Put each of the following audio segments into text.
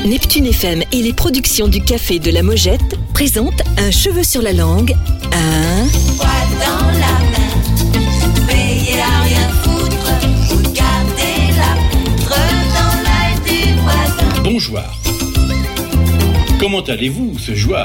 Neptune FM et les productions du Café de la Mojette présentent Un cheveu sur la langue, un... Poids dans la main, veillez à rien foutre, regardez la poutre dans l'œil du voisin. Bonjour. Comment allez-vous ce soir ?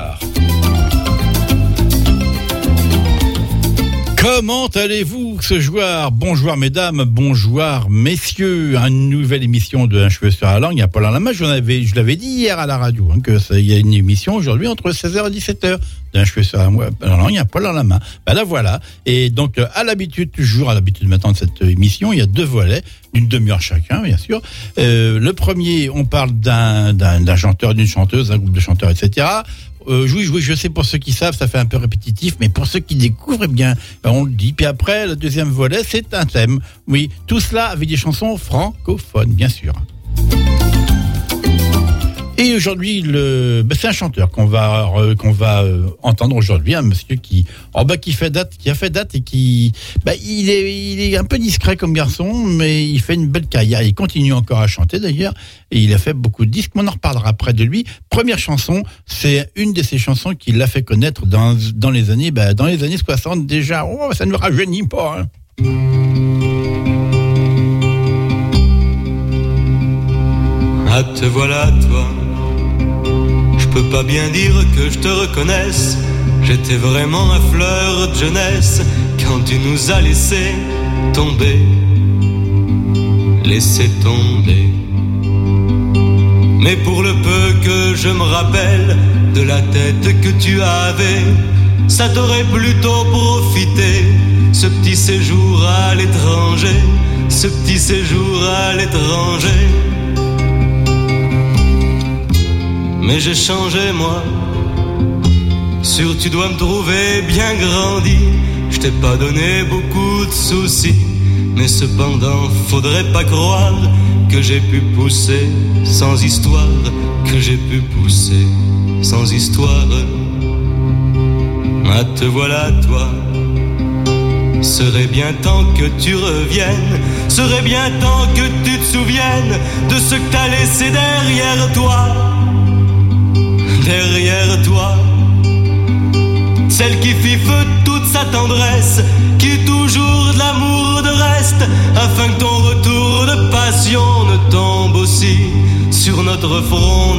Comment allez-vous ce soir ? Bonjour mesdames, bonjour messieurs. Une nouvelle émission de Un cheveu sur la langue. Il y a Paul en la main. Je l'avais dit hier à la radio il y a une émission aujourd'hui entre 16h et 17h d'un cheveu sur la langue. Il y a Paul en la main. Ben là voilà. Et donc à l'habitude maintenant de cette émission, il y a 2 volets d'une demi-heure chacun, bien sûr. Le premier, on parle d'un chanteur, d'une chanteuse, d'un groupe de chanteurs, etc. Oui, je sais, pour ceux qui savent, ça fait un peu répétitif, mais pour ceux qui découvrent, eh bien, on le dit. Puis après, le deuxième volet, c'est un thème. Oui, tout cela avec des chansons francophones, bien sûr. Et aujourd'hui, c'est un chanteur qu'on va entendre aujourd'hui, un monsieur qui a fait date et qui, il est un peu discret comme garçon, mais il fait une belle carrière. Il continue encore à chanter d'ailleurs, et il a fait beaucoup de disques. On en reparlera après de lui. Première chanson, c'est une de ses chansons qui l'a fait connaître dans les années 60 déjà. Oh, ça ne me rajeunit pas. Hein. Ah, te voilà toi. Je peux pas bien dire que je te reconnaisse. J'étais vraiment ma fleur de jeunesse quand tu nous as laissé tomber. Mais pour le peu que je me rappelle de la tête que tu avais, ça t'aurait plutôt profité, ce petit séjour à l'étranger. Mais j'ai changé moi, sûr tu dois me trouver bien grandi. Je t'ai pas donné beaucoup de soucis, mais cependant faudrait pas croire que j'ai pu pousser sans histoire, Ah, te voilà toi, serait bien temps que tu reviennes, serait bien temps que tu te souviennes de ce que t'as laissé derrière toi. Celle qui fit feu toute sa tendresse, qui toujours de l'amour de reste, afin que ton retour de passion ne tombe aussi sur notre front,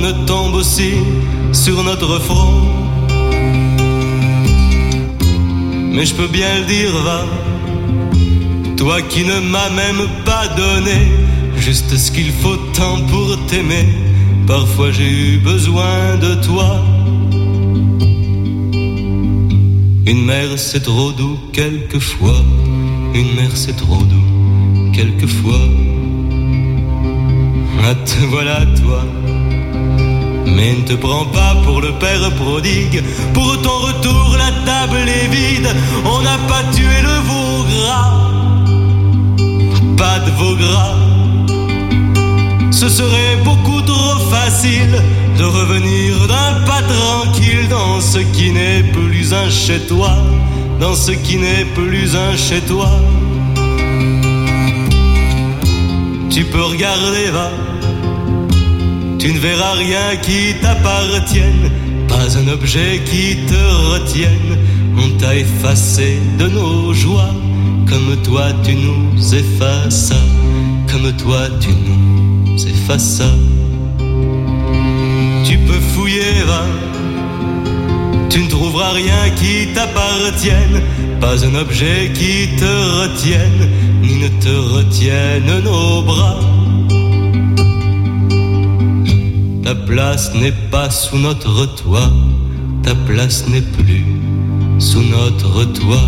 Mais je peux bien le dire, va, toi qui ne m'as même pas donné juste ce qu'il faut tant pour t'aimer. Parfois j'ai eu besoin de toi. Une mère c'est trop doux quelquefois, Ah, te voilà toi. Mais ne te prends pas pour le père prodigue, pour ton retour la table est vide. On n'a pas tué le veau gras, pas de veau gras. Ce serait beaucoup trop facile de revenir d'un pas tranquille dans ce qui n'est plus un chez toi, Tu peux regarder, va, tu ne verras rien qui t'appartienne, pas un objet qui te retienne. On t'a effacé de nos joies, comme toi tu nous effaces, Tu peux fouiller, va, tu ne trouveras rien qui t'appartienne, pas un objet qui te retienne, ni ne te retienne nos bras. Ta place n'est pas sous notre toit, ta place n'est plus sous notre toit.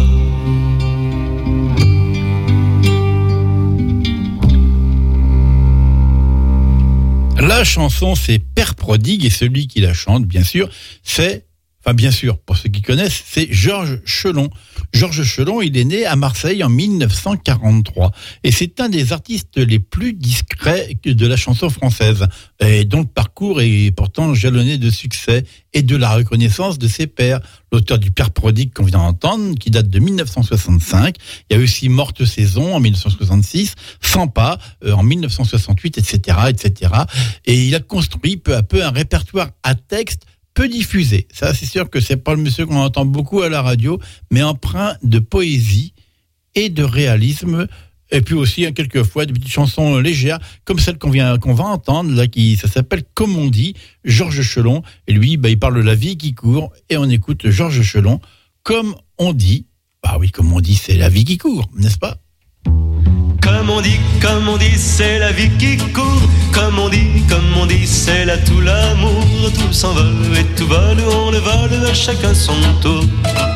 La chanson, c'est Père Prodigue, et celui qui la chante, bien sûr, c'est Enfin, bien sûr, pour ceux qui connaissent, c'est Georges Chelon. Georges Chelon, il est né à Marseille en 1943. Et c'est un des artistes les plus discrets de la chanson française, et dont le parcours est pourtant jalonné de succès et de la reconnaissance de ses pairs. L'auteur du Père prodigue qu'on vient d'entendre, qui date de 1965. Il y a aussi Morte Saison en 1966, Sans pas en 1968, etc., etc. Et il a construit peu à peu un répertoire à texte peu diffusé. Ça, c'est sûr que c'est pas le monsieur qu'on entend beaucoup à la radio, mais empreint de poésie et de réalisme. Et puis aussi, quelquefois, des petites chansons légères, comme celle qu'on va entendre, là, ça s'appelle Comme on dit, Georges Chelon. Et lui, il parle de la vie qui court. Et on écoute Georges Chelon, Comme on dit. Bah oui, comme on dit, c'est la vie qui court, n'est-ce pas? Comme on dit, c'est la vie qui court. Comme on dit, c'est là tout l'amour. Tout s'envole et tout vole, on le vole à chacun son tour.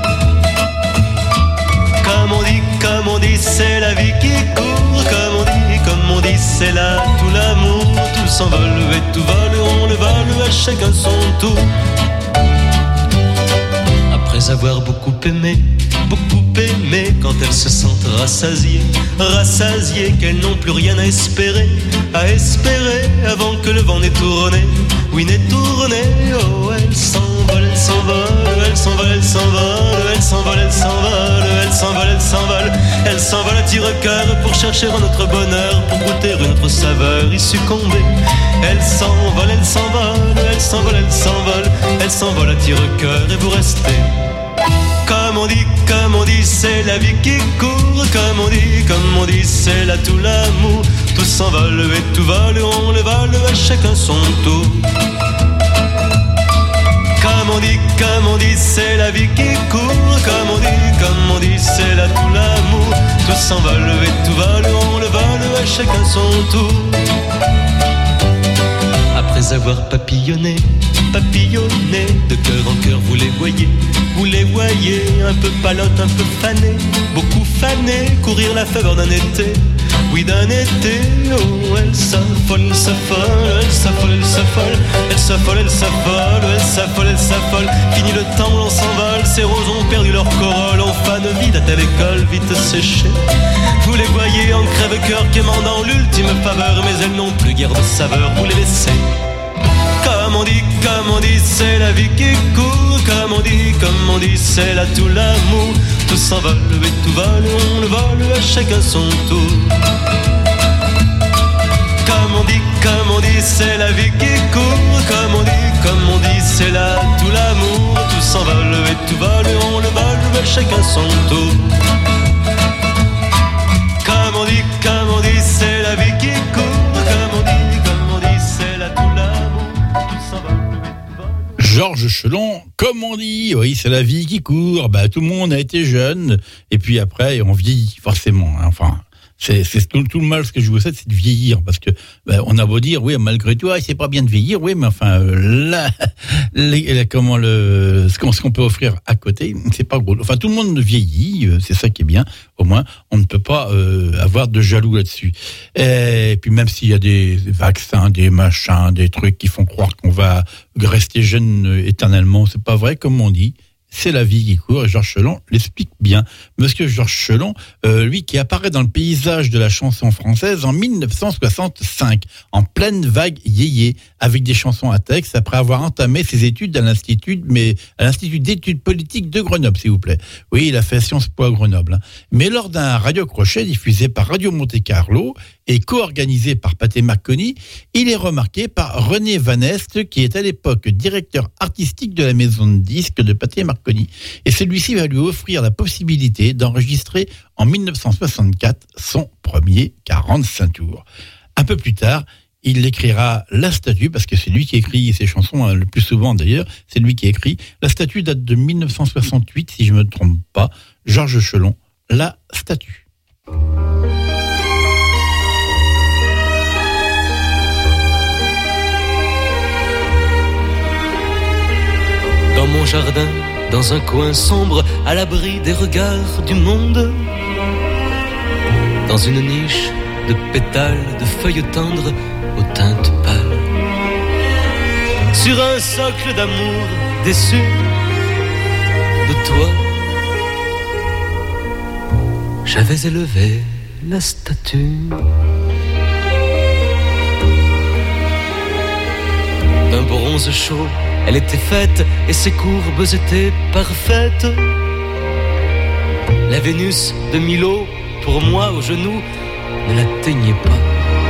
Comme on dit, c'est la vie qui court. Comme on dit, c'est là tout l'amour. Tout s'envole et tout vole, on le vole à chacun son tour. Après avoir beaucoup aimé, quand elles se sentent rassasiées, qu'elles n'ont plus rien à espérer avant que le vent n'ait tourné, oui n'ait tourné, oh elles s'envolent, elles s'envolent, elles s'envolent, elles s'envolent, elles s'envolent, elles s'envolent, elles s'envolent, elles s'envolent, elles s'envolent à tire-cœur pour chercher un autre bonheur, pour goûter une autre saveur, y succomber. Elles s'envolent, elles s'envolent, elles s'envolent, elles s'envolent, elles s'envolent à tire-cœur et vous restez. Comme on dit, c'est la vie qui court. Comme on dit, c'est là tout l'amour. Tout s'envole et tout vole, on le vole à chacun son tour. Comme on dit, c'est la vie qui court. Comme on dit, c'est là tout l'amour. Tout s'envole et tout vole, on le vole à chacun son tour. Après avoir papillonné, de cœur en cœur, vous les voyez, un peu palote, un peu fané, beaucoup fané, courir la faveur d'un été, oui d'un été, oh elles s'affolent, elles s'affolent, elles s'affolent, elles s'affolent, elles s'affolent, elles s'affolent, elles s'affolent, elles s'affolent, fini le temps, l'on s'envole, ces roses ont perdu leur corolle, en fin de vie, date à l'école, vite séchée, vous les voyez en crève-cœur quémandant l'ultime faveur, mais elles n'ont plus guère de saveur, vous les laissez. Comme on dit, c'est la vie qui court. Comme on dit, c'est là tout l'amour. Tout s'envole et tout vole, on le vole à chacun son tour. Comme on dit, c'est la vie qui court. Comme on dit, c'est là tout l'amour. Tout s'envole et tout vole, on le vole à chacun son tour. Comme on dit, c'est la vie qui court. Comme on dit, c'est là tout l'amour. Georges Chelon, comme on dit, oui, c'est la vie qui court. Bah, tout le monde a été jeune, et puis après, on vieillit, forcément. Hein. Enfin, c'est tout le mal, ce que je vous souhaite, c'est de vieillir, parce que on a beau dire, oui, malgré tout, c'est pas bien de vieillir, oui, mais enfin, ce qu'on peut offrir à côté, c'est pas gros. Enfin, tout le monde vieillit, c'est ça qui est bien. Au moins, on ne peut pas avoir de jaloux là-dessus. Et puis même s'il y a des vaccins, des machins, des trucs qui font croire qu'on va rester jeune éternellement, c'est pas vrai, comme on dit. C'est la vie qui court, et Georges Chelon l'explique bien. Monsieur Georges Chelon, lui qui apparaît dans le paysage de la chanson française en 1965, en pleine vague yéyé, avec des chansons à texte, après avoir entamé ses études à l'Institut d'études politiques de Grenoble, s'il vous plaît. Oui, il a fait Sciences Po à Grenoble. Hein. Mais lors d'un radio-crochet diffusé par Radio Monte-Carlo et co-organisé par Pathé Marconi, il est remarqué par René Van Est, qui est à l'époque directeur artistique de la maison de disques de Pathé Marconi. Et celui-ci va lui offrir la possibilité d'enregistrer en 1964 son premier 45 tours. Un peu plus tard, il écrira La Statue, parce que c'est lui qui écrit ses chansons, le plus souvent d'ailleurs, c'est lui qui écrit. La Statue date de 1968, si je ne me trompe pas. Georges Chelon, La Statue. Dans mon jardin, dans un coin sombre, à l'abri des regards du monde, dans une niche de pétales, de feuilles tendres aux teintes pâles, sur un socle d'amour déçu, de toi. J'avais élevé la statue d'un bronze chaud. Elle était faite et ses courbes étaient parfaites. La Vénus de Milo, pour moi au genou, ne l'atteignait pas.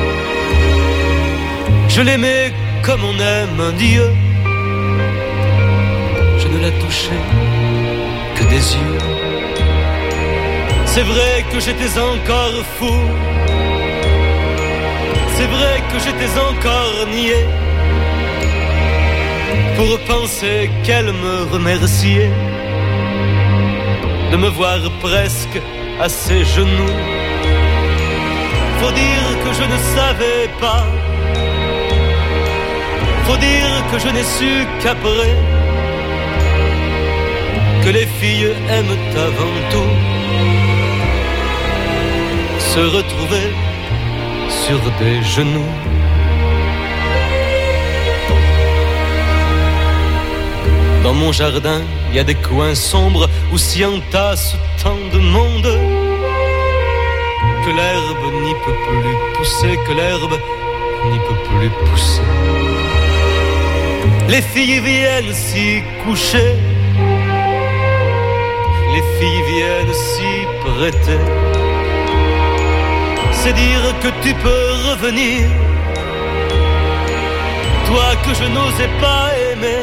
Je l'aimais comme on aime un dieu. Je ne la touchais que des yeux. C'est vrai que j'étais encore fou. C'est vrai que j'étais encore niais pour penser qu'elle me remerciait de me voir presque à ses genoux. Faut dire que je ne savais pas. Faut dire que je n'ai su qu'après que les filles aiment avant tout se retrouver sur des genoux. Dans mon jardin, il y a des coins sombres où s'y entasse tant de monde que l'herbe n'y peut plus pousser, que l'herbe n'y peut plus pousser. Les filles viennent s'y coucher, les filles viennent s'y prêter. C'est dire que tu peux revenir, toi que je n'osais pas aimer.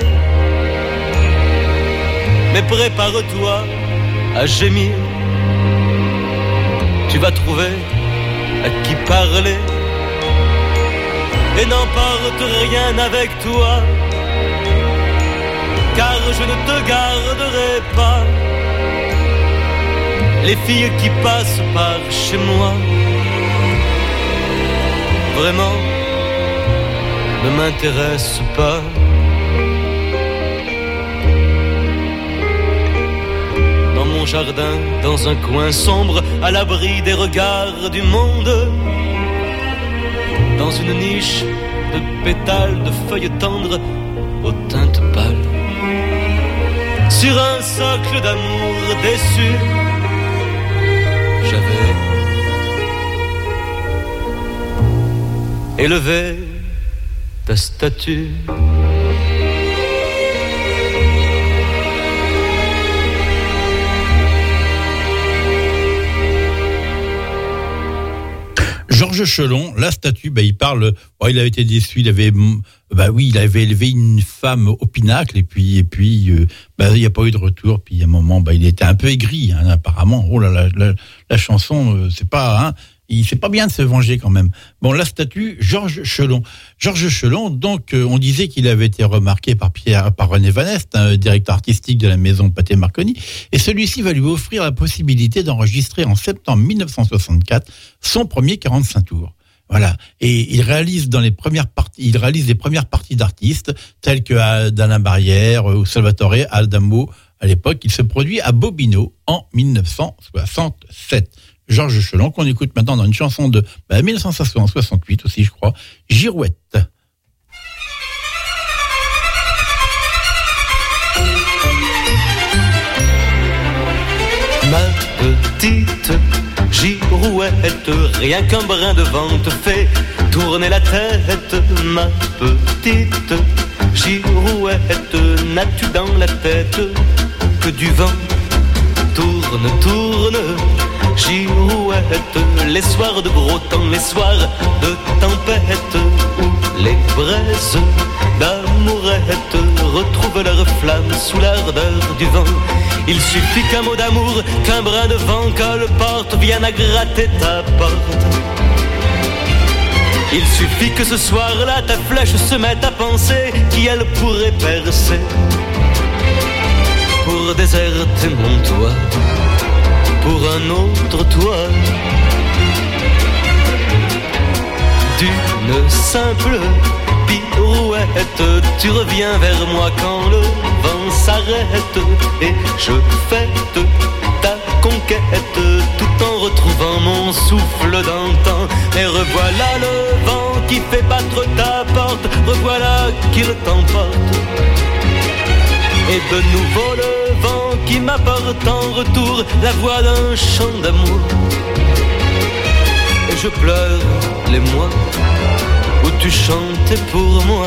Mais prépare-toi à gémir, tu vas trouver à qui parler et n'emporte rien avec toi, car je ne te garderai pas les filles qui passent par chez moi. Vraiment, ne m'intéresse pas. Dans mon jardin, dans un coin sombre, à l'abri des regards du monde, dans une niche de pétales de feuilles tendres aux teintes pâles, sur un socle d'amour déçu, j'avais élevé ta statue. Georges Chelon, la statue, il parle, il avait été déçu, il avait élevé une femme au pinacle et puis il n'y a pas eu de retour, puis à un moment, il était un peu aigri, apparemment. Oh là là, la chanson, c'est pas, c'est pas bien de se venger quand même. Bon, la statue, Georges Chelon. Georges Chelon, donc, on disait qu'il avait été remarqué par René Van Est, directeur artistique de la maison Pathé Marconi, et celui-ci va lui offrir la possibilité d'enregistrer en septembre 1964 son premier 45 tours. Voilà. Et il réalise les premières parties d'artistes tels que d'Alain Barrière ou Salvatore Adamo à l'époque. Il se produit à Bobino en 1967. Georges Chelon, qu'on écoute maintenant dans une chanson de 1968 aussi, je crois, Girouette. Ma petite girouette, rien qu'un brin de vent te fait tourner la tête. Ma petite girouette, n'as-tu dans la tête que du vent? Tourne, tourne, girouette, les soirs de gros temps, les soirs de tempête, où les braises d'amourette retrouvent leur flamme sous l'ardeur du vent. Il suffit qu'un mot d'amour, qu'un brin de vent colporte vienne à gratter ta porte. Il suffit que ce soir-là ta flèche se mette à penser qui elle pourrait percer pour déserter mon toit, pour un autre toit. D'une simple pirouette, tu reviens vers moi quand le vent s'arrête, et je fête ta conquête tout en retrouvant mon souffle d'antan. Et revoilà le vent qui fait battre ta porte, revoilà qu'il t'emporte. Et de nouveau le vent qui m'apporte en retour la voix d'un chant d'amour. Et je pleure les mois où tu chantais pour moi.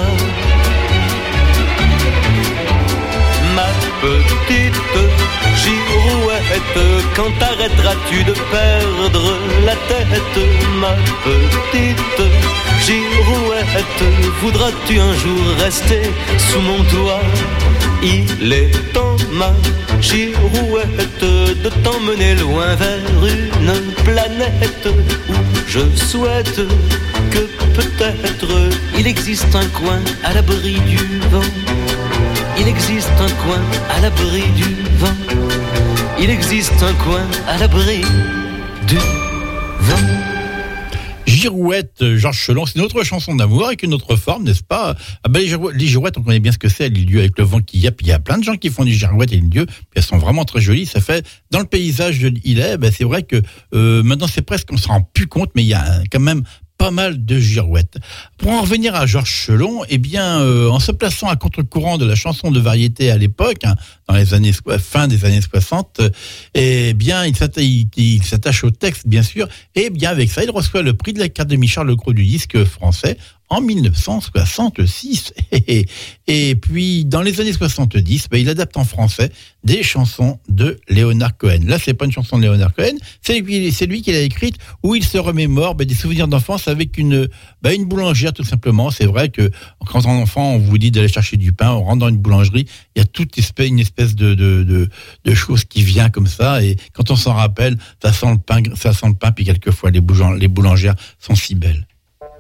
Ma petite girouette, quand t'arrêteras-tu de perdre la tête? Ma petite girouette, voudras-tu un jour rester sous mon toit? Il est temps, ma girouette, de t'emmener loin vers une planète où je souhaite que peut-être il existe un coin à l'abri du vent. Il existe un coin à l'abri du vent. Il existe un coin à l'abri du vent. Girouette, Georges Chelon, c'est une autre chanson d'amour avec une autre forme, n'est-ce pas? Ah ben, les girouettes, on connaît bien ce que c'est, les lieux avec le vent qui yappe. Il y a plein de gens qui font des girouettes et des lieux, puis elles sont vraiment très jolies. Ça fait, dans le paysage de l'îlet, ben, c'est vrai que maintenant c'est presque, on se rend plus compte, mais il y a quand même pas mal de girouettes. Pour en revenir à Georges Chelon, eh bien, en se plaçant à contre-courant de la chanson de variété à l'époque, hein, dans les années fin des années 60, eh bien, il s'attache au texte, bien sûr, et bien avec ça, il reçoit le prix de l'Académie Charles Cros du disque français en 1966. Et puis, dans les années 70, ben, il adapte en français des chansons de Léonard Cohen. Là, c'est pas une chanson de Léonard Cohen, c'est lui qui l'a écrite, où il se remémore des souvenirs d'enfance avec une boulangère, tout simplement. C'est vrai que quand on est enfant, on vous dit d'aller chercher du pain, on rentre dans une boulangerie, il y a une espèce de chose qui vient comme ça, et quand on s'en rappelle, ça sent le pain, puis quelquefois les boulangères sont si belles.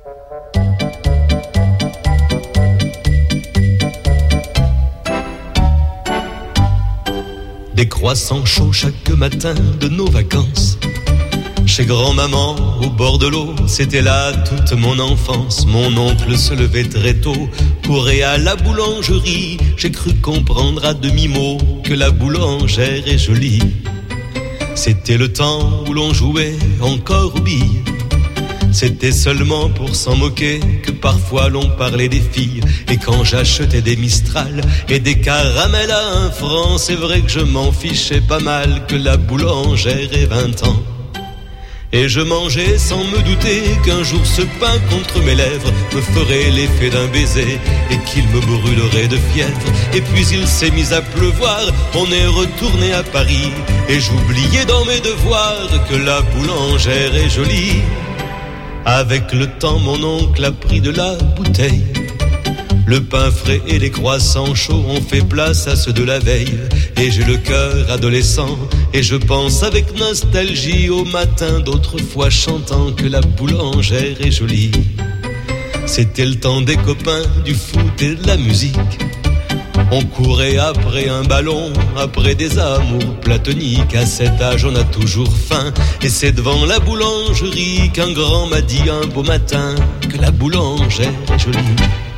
Des croissants chauds chaque matin de nos vacances. Chez grand-maman, au bord de l'eau, c'était là toute mon enfance. Mon oncle se levait très tôt, courait à la boulangerie. J'ai cru comprendre à demi-mot que la boulangère est jolie. C'était le temps où l'on jouait encore aux billes. C'était seulement pour s'en moquer que parfois l'on parlait des filles. Et quand j'achetais des Mistral et des caramels à 1 franc, c'est vrai que je m'en fichais pas mal que la boulangère ait 20 ans. Et je mangeais sans me douter qu'un jour ce pain contre mes lèvres me ferait l'effet d'un baiser et qu'il me brûlerait de fièvre. Et puis il s'est mis à pleuvoir, on est retourné à Paris et j'oubliais dans mes devoirs que la boulangère est jolie. Avec le temps, mon oncle a pris de la bouteille. Le pain frais et les croissants chauds ont fait place à ceux de la veille. Et j'ai le cœur adolescent et je pense avec nostalgie au matin d'autrefois chantant que la boulangère est jolie. C'était le temps des copains, du foot et de la musique. On courait après un ballon, après des amours platoniques. À cet âge on a toujours faim, et c'est devant la boulangerie qu'un grand m'a dit un beau matin que la boulangère est jolie.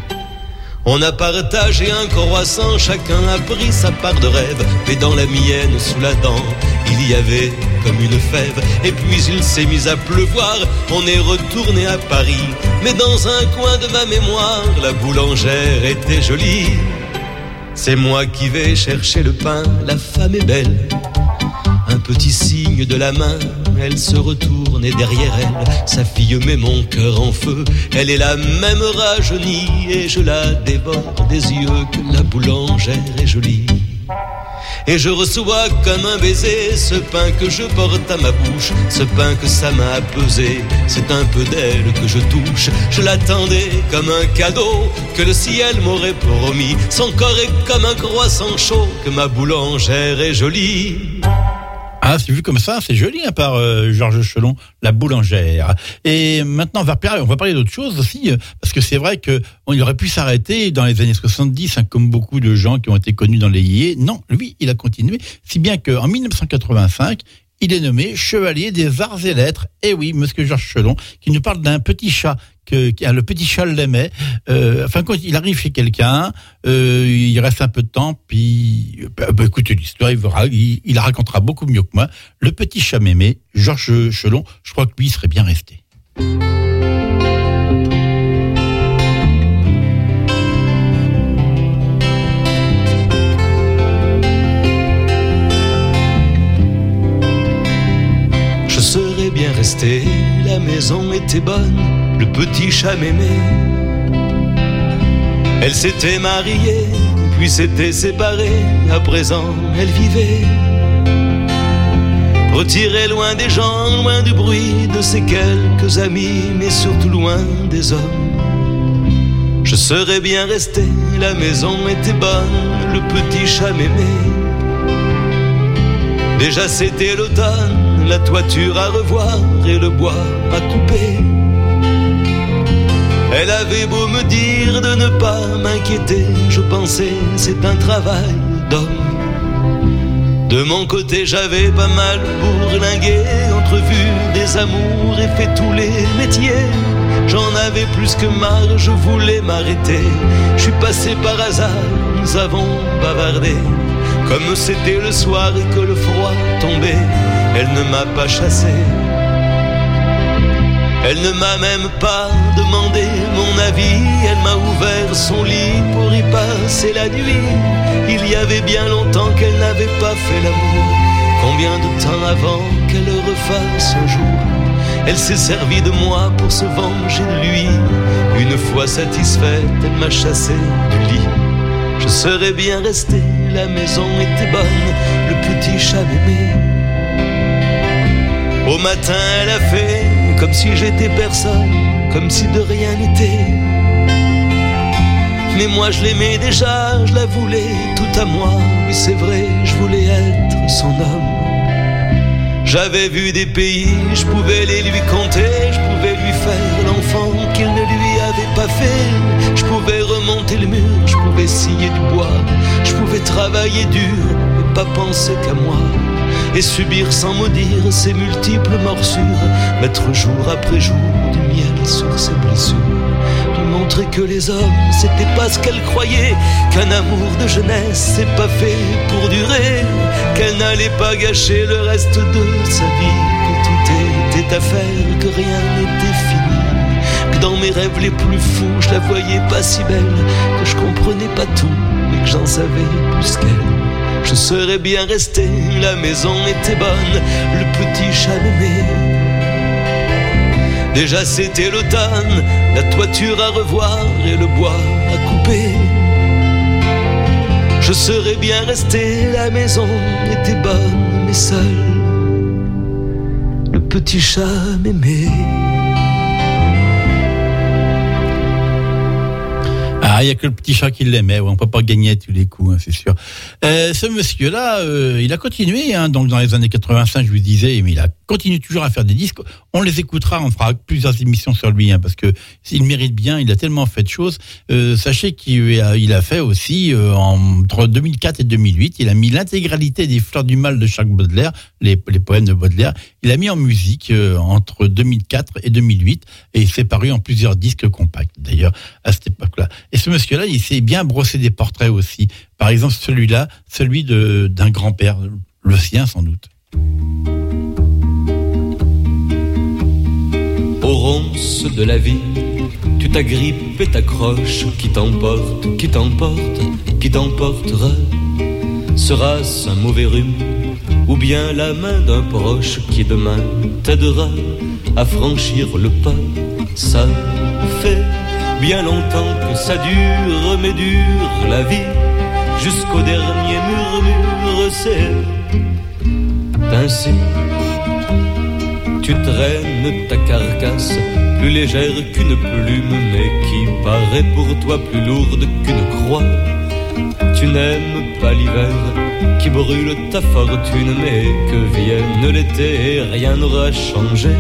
On a partagé un croissant, chacun a pris sa part de rêve. Mais dans la mienne, sous la dent, il y avait comme une fève. Et puis il s'est mis à pleuvoir, on est retourné à Paris. Mais dans un coin de ma mémoire, la boulangère était jolie. C'est moi qui vais chercher le pain, la femme est belle. Un petit signe de la main, elle se retourne et derrière elle, sa fille met mon cœur en feu. Elle est la même rajeunie et je la dévore des yeux que la boulangère est jolie. Et je reçois comme un baiser ce pain que je porte à ma bouche, ce pain que sa main a pesé, c'est un peu d'elle que je touche. Je l'attendais comme un cadeau que le ciel m'aurait promis. Son corps est comme un croissant chaud, que ma boulangère est jolie. Ah, c'est vu comme ça, c'est joli, hein, par Georges Chelon, la boulangère. Et maintenant, on va parler d'autre chose aussi, parce que c'est vrai qu'il aurait pu s'arrêter dans les années 70, hein, comme beaucoup de gens qui ont été connus dans les yéyés. Non, lui, il a continué, si bien qu'en 1985, il est nommé chevalier des arts et lettres. Et oui, monsieur Georges Chelon, qui nous parle d'un petit chat, le petit chat l'aimait. Quand il arrive chez quelqu'un, il reste un peu de temps, puis écoutez l'histoire, il la racontera beaucoup mieux que moi. Le petit chat m'aimait, Georges Chelon, je crois que lui, il serait bien resté. maison était bonne, le petit chat m'aimait. Elle s'était mariée, puis s'était séparée, à présent elle vivait retirée loin des gens, loin du bruit de ses quelques amis, mais surtout loin des hommes. Je serais bien resté, la maison était bonne, le petit chat m'aimait. Déjà c'était l'automne, la toiture à revoir et le bois à couper. Elle avait beau me dire de ne pas m'inquiéter, je pensais c'est un travail d'homme. De mon côté j'avais pas mal bourlingué, entrevu des amours et fait tous les métiers. J'en avais plus que marre, je voulais m'arrêter. Je suis passé par hasard, nous avons bavardé. Comme c'était le soir et que le froid tombait, elle ne m'a pas chassé. Elle ne m'a même pas demandé mon avis. Elle m'a ouvert son lit pour y passer la nuit. Il y avait bien longtemps qu'elle n'avait pas fait l'amour. Combien de temps avant qu'elle le refasse un jour? Elle s'est servie de moi pour se venger de lui. Une fois satisfaite, elle m'a chassé du lit. Je serais bien resté, la maison était bonne, le petit chat m'aimait. Au matin elle a fait comme si j'étais personne, comme si de rien n'était. Mais moi je l'aimais déjà, je la voulais tout à moi. Oui c'est vrai, je voulais être son homme. J'avais vu des pays, je pouvais les lui compter. Je pouvais lui faire l'enfant qu'il ne lui avait pas fait. Je pouvais remonter le mur, je pouvais scier du bois. Je pouvais travailler dur et pas penser qu'à moi. Et subir sans maudire ses multiples morsures. Mettre jour après jour du miel sur ses blessures. Lui montrer que les hommes c'était pas ce qu'elle croyait. Qu'un amour de jeunesse c'est pas fait pour durer. Qu'elle n'allait pas gâcher le reste de sa vie. Que tout était à faire, que rien n'était fini. Que dans mes rêves les plus fous je la voyais pas si belle. Que je comprenais pas tout mais que j'en savais plus qu'elle. Je serais bien resté, la maison était bonne, le petit chat m'aimait. Déjà c'était l'automne, la toiture à revoir et le bois à couper. Je serais bien resté, la maison était bonne, mais seul, le petit chat m'aimait. Ah, il n'y a que le petit chat qui l'aimait, on ne peut pas gagner à tous les coups, hein, c'est sûr. Ce monsieur-là, il a continué, hein, donc dans les années 85, je vous disais, mais il a continué toujours à faire des disques. On les écoutera, on fera plusieurs émissions sur lui, hein, parce que il mérite bien, il a tellement fait de choses. Sachez qu'il a fait aussi, entre 2004 et 2008, il a mis l'intégralité des Fleurs du Mal de Charles Baudelaire, les poèmes de Baudelaire, il a mis en musique entre 2004 et 2008, et il s'est paru en plusieurs disques compacts, d'ailleurs, à cette époque-là. Et ce monsieur-là, il s'est bien brossé des portraits aussi. Par exemple, celui-là, celui d'un grand-père, le sien sans doute. Aux ronces de la vie, tu t'agrippes et t'accroches. Qui t'emporte, qui t'emporte, qui t'emportera? Sera-ce un mauvais rhume ou bien la main d'un proche qui demain t'aidera à franchir le pas? Ça fait bien longtemps que ça dure, mais dure la vie jusqu'au dernier murmure. C'est ainsi, tu traînes ta carcasse plus légère qu'une plume, mais qui paraît pour toi plus lourde qu'une croix. Tu n'aimes pas l'hiver qui brûle ta fortune, mais que vienne l'été, rien n'aura changé.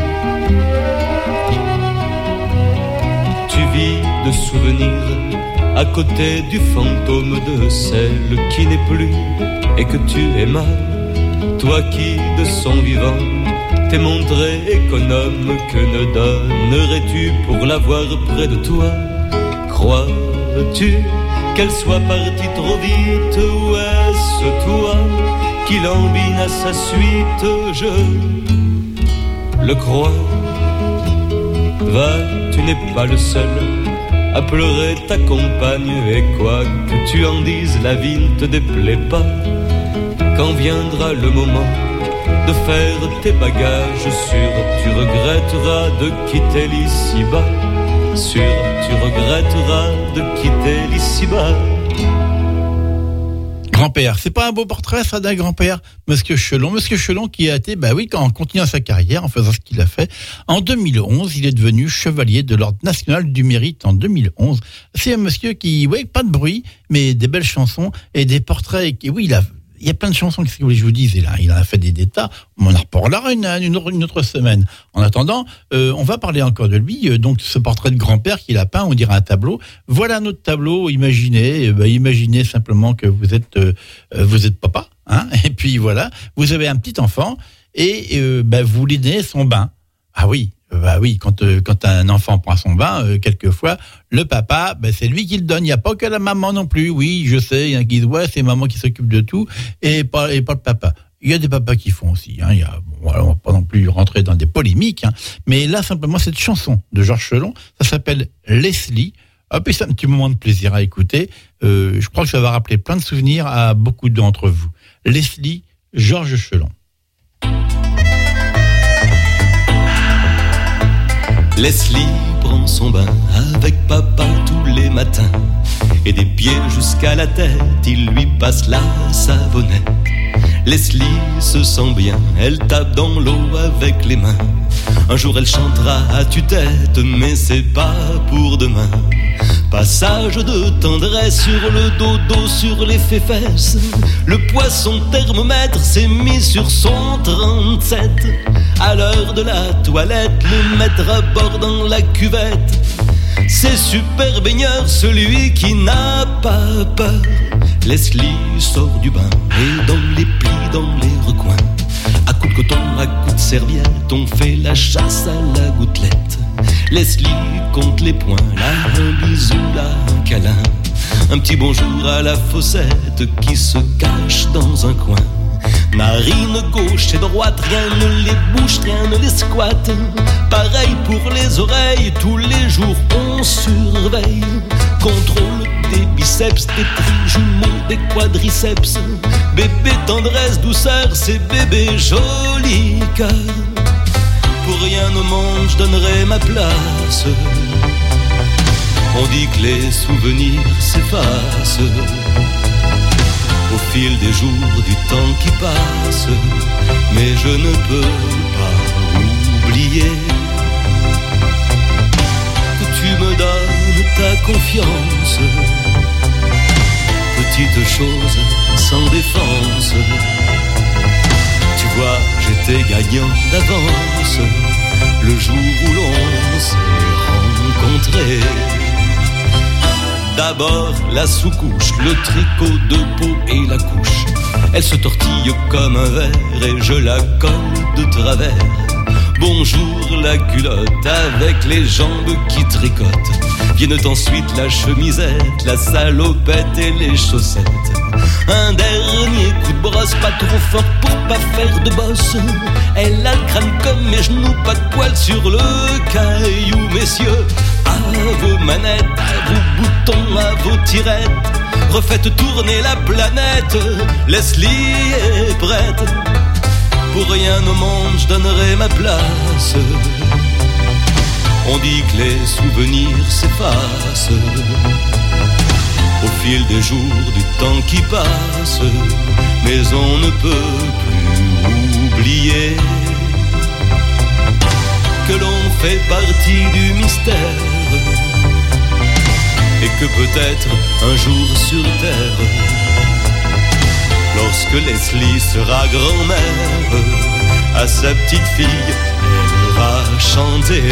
Tu vis de souvenirs à côté du fantôme de celle qui n'est plus et que tu aimas. Toi qui de son vivant t'es montré économe, que ne donnerais-tu pour l'avoir près de toi? Crois-tu qu'elle soit partie trop vite, ou est-ce toi qui l'embine à sa suite? Je le crois. Va, tu n'es pas le seul à pleurer ta compagne, et quoi que tu en dises, la vie ne te déplaît pas. Quand viendra le moment de faire tes bagages sûr, tu regretteras de quitter l'ici-bas. Sûr, tu regretteras de quitter l'ici-bas. Grand-père, c'est pas un beau portrait ça d'un grand-père, Monsieur Chelon qui a été, en continuant sa carrière, en faisant ce qu'il a fait, en 2011, il est devenu chevalier de l'Ordre national du mérite en 2011. C'est un monsieur qui, pas de bruit, mais des belles chansons et des portraits, il y a plein de chansons, qu'est-ce que vous voulez que je vous dise, il a fait des tas, on en reparlera une autre semaine. En attendant, on va parler encore de lui, donc ce portrait de grand-père qu'il a peint, on dirait un tableau. Voilà notre tableau, imaginez simplement que vous êtes papa, hein, et puis voilà, vous avez un petit enfant, et vous lui donnez son bain. Ah oui. Quand un enfant prend son bain, quelquefois, le papa, c'est lui qui le donne. Il n'y a pas que la maman non plus. Oui, je sais, il y en a qui disent, c'est maman qui s'occupe de tout, et pas le papa. Il y a des papas qui font aussi. Hein. On va pas non plus rentrer dans des polémiques. Hein. Mais là, simplement, cette chanson de Georges Chelon, ça s'appelle Leslie. Hop, et c'est un petit moment de plaisir à écouter. Je crois que ça va rappeler plein de souvenirs à beaucoup d'entre vous. Leslie, Georges Chelon. Leslie prend son bain avec papa tous les matins. Et des pieds jusqu'à la tête, il lui passe la savonnette. Leslie se sent bien, elle tape dans l'eau avec les mains. Un jour elle chantera à tue-tête, mais c'est pas pour demain. Passage de tendresse sur le dodo, sur les fesses. Le poisson thermomètre s'est mis sur son 37. À l'heure de la toilette, le mettre à bord dans la cuvette. C'est super baigneur, celui qui n'a pas peur. Leslie sort du bain et dans les plis, dans les recoins, à coups de coton, à coups de serviette, on fait la chasse à la gouttelette. Leslie compte les points, là un bisou, là un câlin, un petit bonjour à la Fossette qui se cache dans un coin. Narine gauche et droite, rien ne les bouge, rien ne les squatte. Pareil pour les oreilles, tous les jours on surveille. Contrôle des biceps, des trijumeaux, des quadriceps. Bébé tendresse, douceur, c'est bébé joli cœur. Pour rien au monde je donnerai ma place. On dit que les souvenirs s'effacent au fil des jours, du temps qui passe, mais je ne peux pas oublier que tu me donnes ta confiance. Petite chose sans défense, tu vois, j'étais gagnant d'avance le jour où l'on s'est rencontrés. D'abord la sous-couche, le tricot de peau et la couche. Elle se tortille comme un verre et je la colle de travers. Bonjour la culotte avec les jambes qui tricotent. Viennent ensuite la chemisette, la salopette et les chaussettes. Un dernier coup de brosse, pas trop fort pour pas faire de bosse. Elle a le crâne comme mes genoux, pas de poils sur le caillou. Messieurs, à vos manettes, à vos boutons, à vos tirettes, refaites tourner la planète. Leslie est prête. Pour rien au monde je donnerai ma place. On dit que les souvenirs s'effacent au fil des jours, du temps qui passe, mais on ne peut plus oublier que l'on fait partie du mystère et que peut-être un jour sur terre, lorsque Leslie sera grand-mère, à sa petite fille, elle va chanter.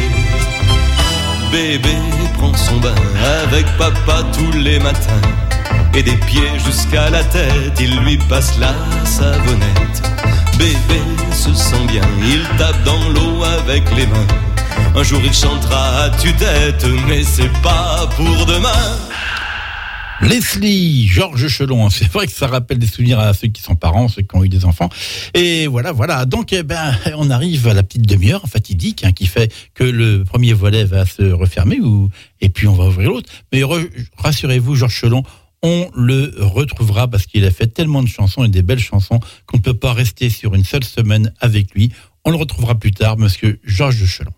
Bébé prend son bain avec papa tous les matins, et des pieds jusqu'à la tête, il lui passe la savonnette. Bébé se sent bien, il tape dans l'eau avec les mains. Un jour il chantera à tue-tête, mais c'est pas pour demain. Leslie, Georges Chelon, c'est vrai que ça rappelle des souvenirs à ceux qui sont parents, ceux qui ont eu des enfants. Et voilà. Donc, on arrive à la petite demi-heure fatidique qui fait que le premier volet va se refermer et puis on va ouvrir l'autre. Mais rassurez-vous, Georges Chelon, On le retrouvera parce qu'il a fait tellement de chansons et des belles chansons qu'on ne peut pas rester sur une seule semaine avec lui. On le retrouvera plus tard, monsieur Georges de Chelon.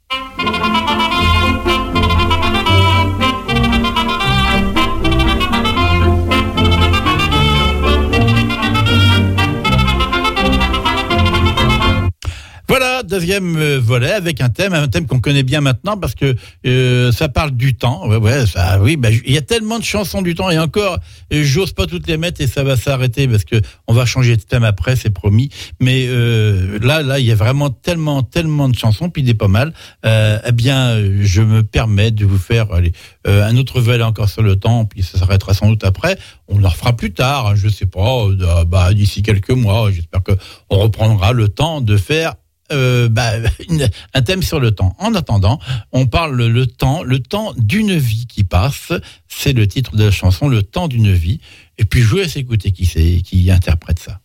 Voilà, deuxième volet avec un thème qu'on connaît bien maintenant parce que ça parle du temps. Il y a tellement de chansons du temps et encore, j'ose pas toutes les mettre et ça va s'arrêter parce que on va changer de thème après, c'est promis. Mais là, il y a vraiment tellement de chansons, puis il est pas mal. Je me permets de vous faire un autre volet encore sur le temps, puis ça s'arrêtera sans doute après. On le refera plus tard, je sais pas, d'ici quelques mois. J'espère que on reprendra le temps de faire un thème sur le temps. En attendant, on parle le temps d'une vie qui passe. C'est le titre de la chanson, le temps d'une vie. Et puis je vous laisse écouter qui interprète ça.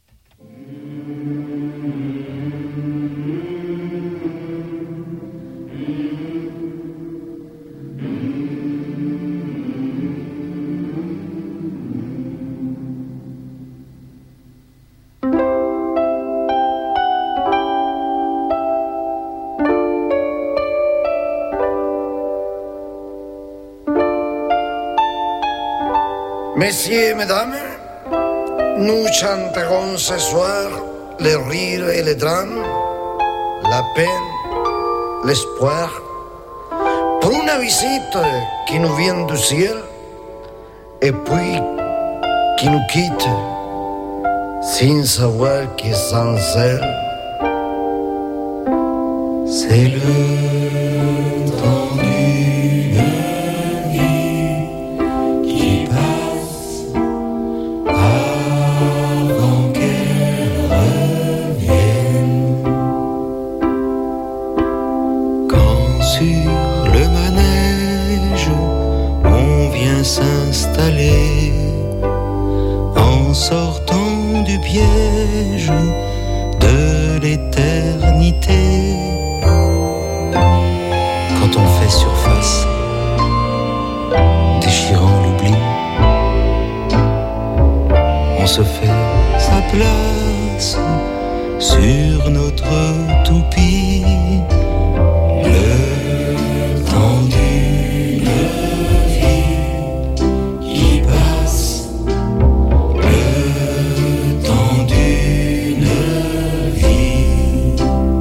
Messieurs, mesdames, nous chanterons ce soir les rires et les drames, la peine, l'espoir, pour une visite qui nous vient du ciel et puis qui nous quitte sans savoir qui est sans elle. C'est le temps d'une vie qui passe avant qu'elle revienne. Quand sur le manège on vient s'installer en sortant du piège de l'éternité. Quand on fait surface, déchirant l'oubli, on se fait sa place sur notre toupie. Le temps d'une vie qui passe, le temps d'une vie.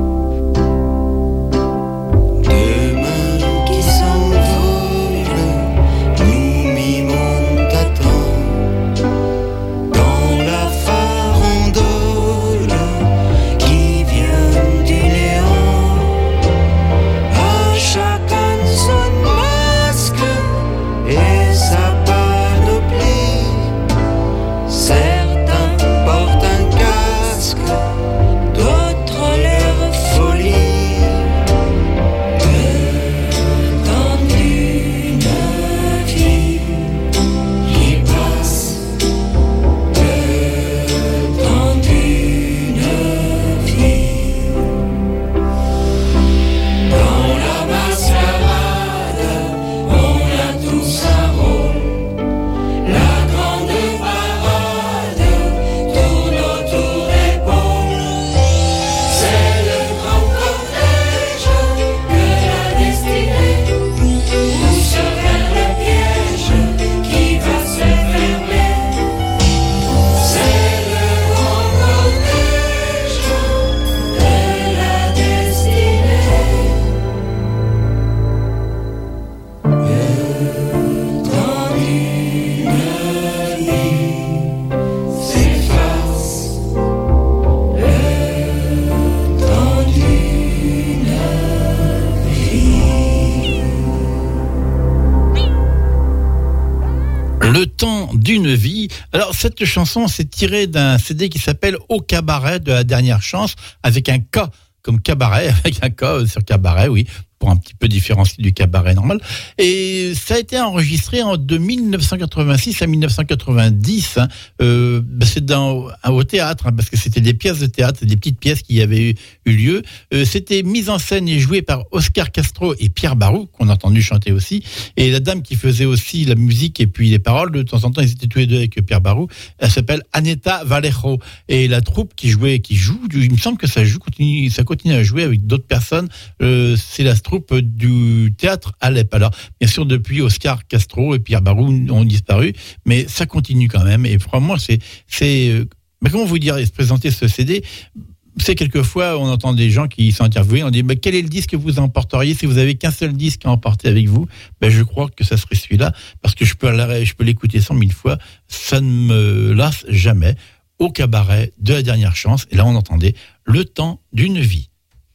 Demain qui s'envole, nous mimons à temps dans la farandole qui vient du néant. À chacun son masque et sa panoplie. Certains portent un casque, d'autres l'air folie. Le temps d'une vie qui passe, le temps d'une vie. Dans la mascarade, on a tous un rôle. La grande parade tourne autour des pôles. C'est le grand cortège que la destinée pousse vers le piège qui va se fermer. C'est le grand cortège de la destinée. Le temps d'une vie s'efface. Le temps d'une vie. Le temps d'une vie. Alors, cette chanson, c'est tiré d'un CD qui s'appelle Au cabaret de la dernière chance, avec un K comme cabaret, avec un K sur cabaret, oui. pour un petit peu différencier du cabaret normal. Et ça a été enregistré de 1986 à 1990. C'est au théâtre, parce que c'était des pièces de théâtre, des petites pièces qui avaient eu lieu. C'était mise en scène et joué par Oscar Castro et Pierre Barou, qu'on a entendu chanter aussi. Et la dame qui faisait aussi la musique et puis les paroles, de temps en temps, ils étaient tous les deux avec Pierre Barou. Elle s'appelle Aneta Vallejo. Et la troupe qui joue, il me semble que ça continue à jouer avec d'autres personnes. C'est la troupe du théâtre Alep. Alors, bien sûr, depuis Oscar Castro et Pierre Barou ont disparu, mais ça continue quand même. Et vraiment, comment vous dire, se présenter ce CD? C'est quelquefois, on entend des gens qui sont interviewés, on dit, quel est le disque que vous emporteriez si vous avez qu'un seul disque à emporter avec vous? Je crois que ça serait celui-là, parce que je peux l'écouter 100 000 fois, ça ne me lasse jamais. Au cabaret de la dernière chance, et là on entendait Le temps d'une vie.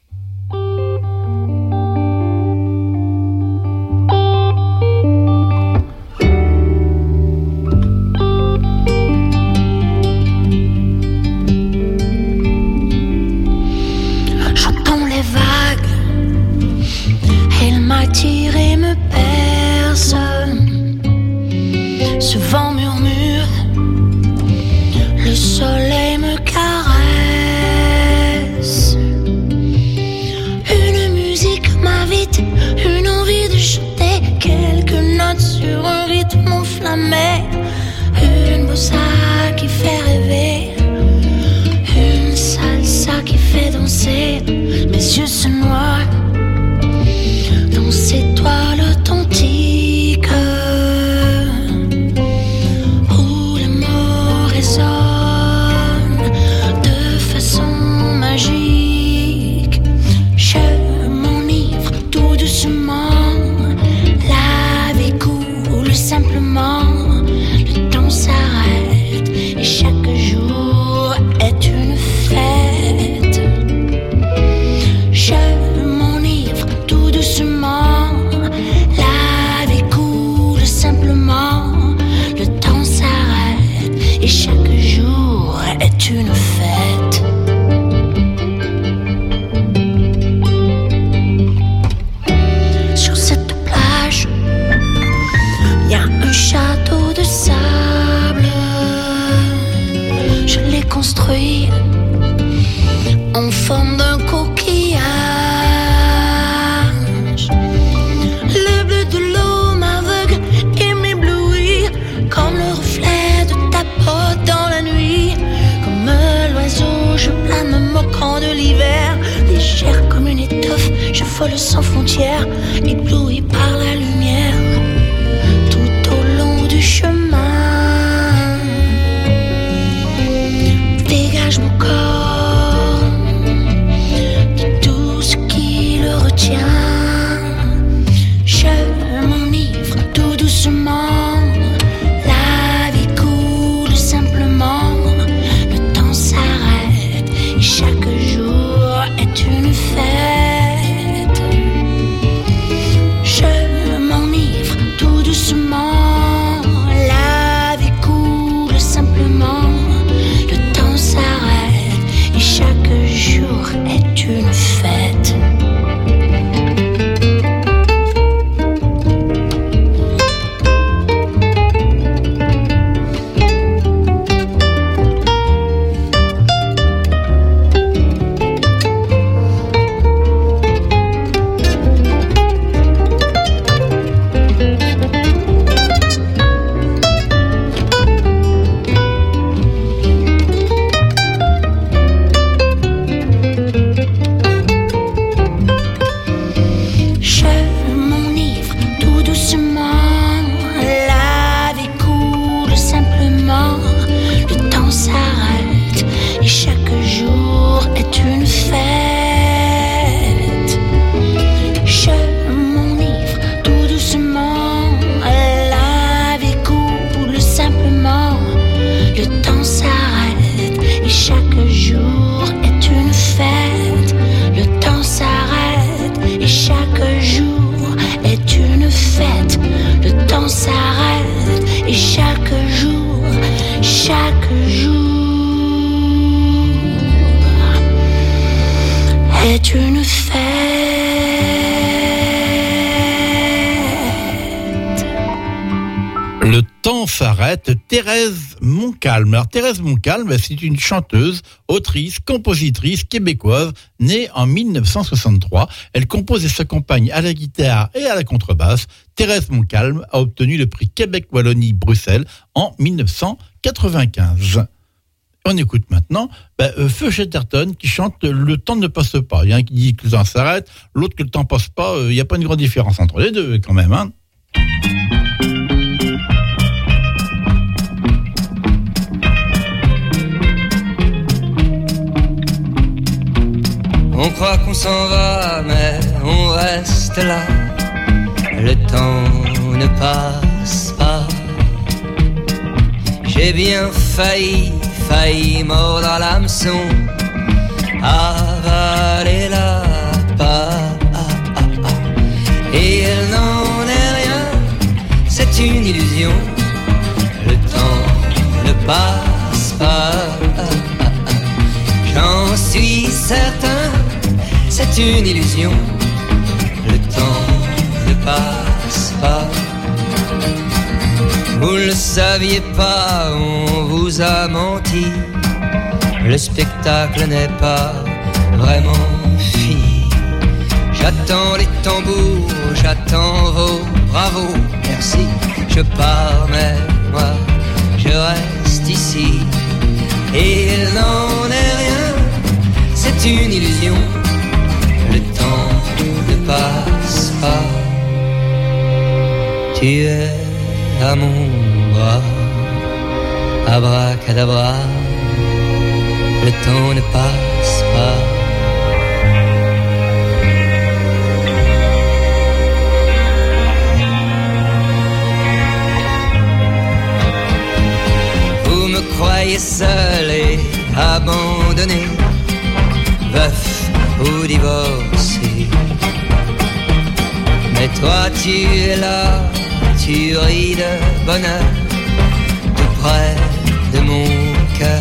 M'attire et me perce. Ce vent murmure, le soleil me caresse. Une musique m'invite, une envie de chanter quelques notes sur un rythme enflammé. Une bossa qui fait rêver, une salsa qui fait danser. Mes yeux se noient dans ces toiles authentiques où les mots résonnent de façon magique. Je m'enivre tout doucement, la vie coule simplement. Le temps s'arrête et chaque jour est une fête. Je m'enivre tout doucement, la vie coule simplement. Le temps s'arrête et chaque jour est une fête. Sur cette plage, il y a un château de sable. Je l'ai construit en forme d'un coquillage. Le bleu de l'eau m'aveugle et m'éblouit comme le reflet de ta peau dans la nuit. Comme l'oiseau, je plane me moquant de l'hiver. Légère comme une étoffe, je vole sans frontières, ébloui par la lumière. Tout au long du chemin, dégage mon corps de tout ce qui le retient. Je m'enivre tout doucement, la vie coule simplement. Le temps s'arrête et chaque jour est une fête. Le temps s'arrête, Thérèse Montcalm. Alors Thérèse Montcalm, c'est une chanteuse, autrice, compositrice québécoise, née en 1963. Elle compose et s'accompagne à la guitare et à la contrebasse. Thérèse Montcalm a obtenu le prix Québec-Wallonie-Bruxelles en 1995. On écoute maintenant Feu Chatterton qui chante « Le temps ne passe pas ». Il y a un qui dit que le temps s'arrête, l'autre que le temps passe pas. Il n'y a pas une grande différence entre les deux quand même, hein. On croit qu'on s'en va, mais on reste là. Le temps ne passe pas. J'ai bien failli mordre à l'hameçon, avaler la part. Et il n'en est rien, c'est une illusion. Le temps ne passe pas. J'en suis certain, c'est une illusion. Le temps ne passe pas. Vous ne le saviez pas, on vous a menti. Le spectacle n'est pas vraiment fini. J'attends les tambours, j'attends vos bravos. Merci, je pars, mais moi, je reste ici. Et il n'en est rien, c'est une illusion. Le temps ne passe pas. Tu es à mon bras, abracadabra. Le temps ne passe pas. Vous me croyez seul et abandonné, veuf ou divorcé. Mais toi tu es là, tu ris de bonheur, tout près de mon cœur.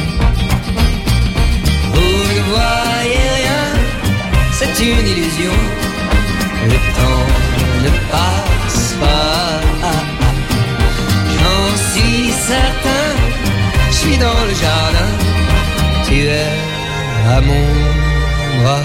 Vous ne voyez rien, c'est une illusion. Le temps ne passe pas. J'en suis certain, je suis dans le jardin. Tu es à mon bras.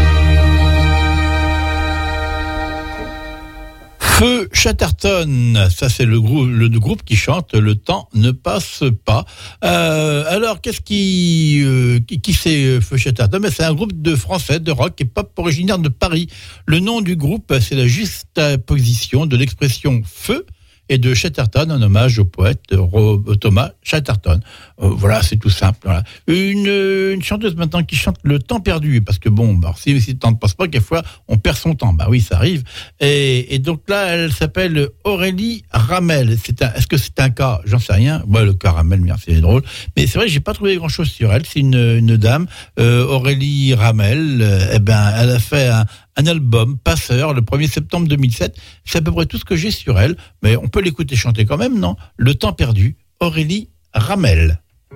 Feu Chatterton, ça c'est le groupe qui chante « Le temps ne passe pas ». Alors, qu'est-ce qui c'est Feu Chatterton? C'est un groupe de français, de rock et pop originaire de Paris. Le nom du groupe, c'est la juxtaposition de l'expression « feu » et de Chatterton, un hommage au poète Thomas Chatterton. Voilà, c'est tout simple. Voilà. Une chanteuse maintenant qui chante Le temps perdu, parce que bon, bah, si le temps ne passe pas, quelquefois on perd son temps. Bah oui, ça arrive. Et donc là, elle s'appelle Aurélie Ramel. Est-ce que c'est un cas? J'en sais rien. Ouais, le cas Ramel, merci, c'est drôle. Mais c'est vrai, j'ai pas trouvé grand-chose sur elle. C'est une dame, Aurélie Ramel. Elle a fait un album, Passeur, le 1er septembre 2007. C'est à peu près tout ce que j'ai sur elle, mais on peut l'écouter chanter quand même, non? Le temps perdu, Aurélie Ramel.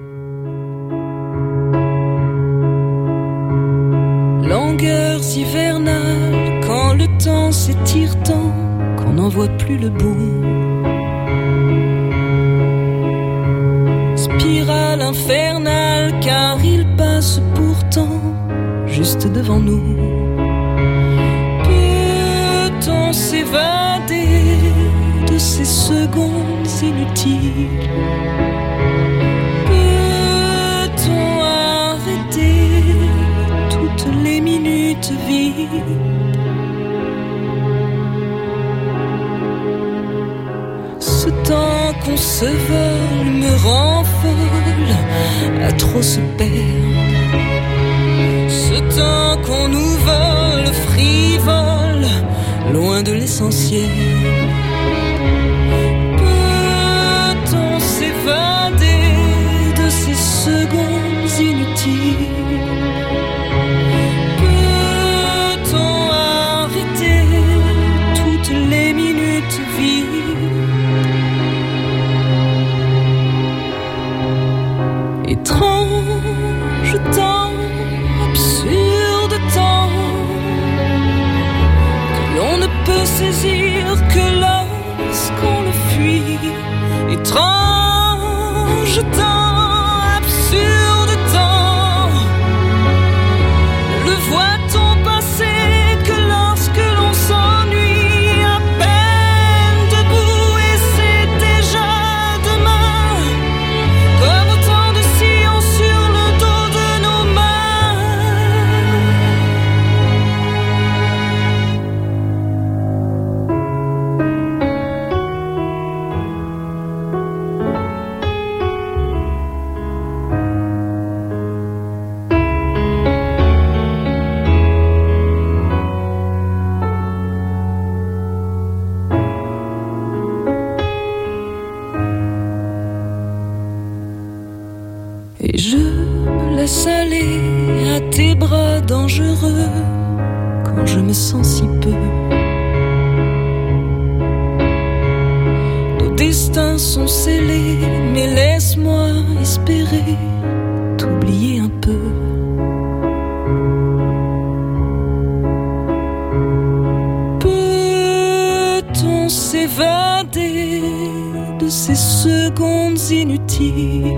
Longueurs hivernales, quand le temps s'étire tant, qu'on n'en voit plus le bout. Spirale infernale, car il passe pourtant juste devant nous. Peut-on s'évader de ces secondes inutiles? Peut-on arrêter toutes les minutes vides? Ce temps qu'on se vole me rend folle, à trop se perdre. Ce temps qu'on nous vole frivole, loin de l'essentiel. Peut-on s'évader de ces secondes inutiles? Peut-on arrêter toutes les minutes vides? Étrange temps, absurde temps, que l'on ne peut saisir, que l'on Étrange temps, absurde temps, ne le voit-on passer que lorsque l'on s'ennuie, à peine debout et c'est déjà demain, comme autant de sillons sur le dos de nos Et je me laisse aller à tes bras dangereux quand je me sens si peu. Nos destins sont scellés, mais laisse-moi espérer t'oublier un peu. Peut-on s'évader de ces secondes inutiles?